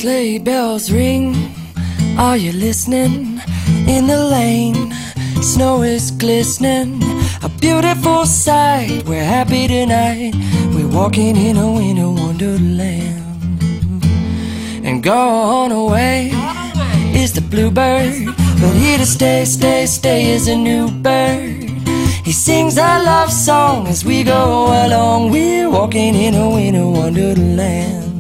Sleigh bells ring, are you listening? In the lane, snow is glistening, a beautiful sight. We're happy tonight, we're walking in a winter wonderland. And gone away is the bluebird, but here to stay, stay, stay is a new bird. He sings our love song as we go along. We're walking in a winter wonderland.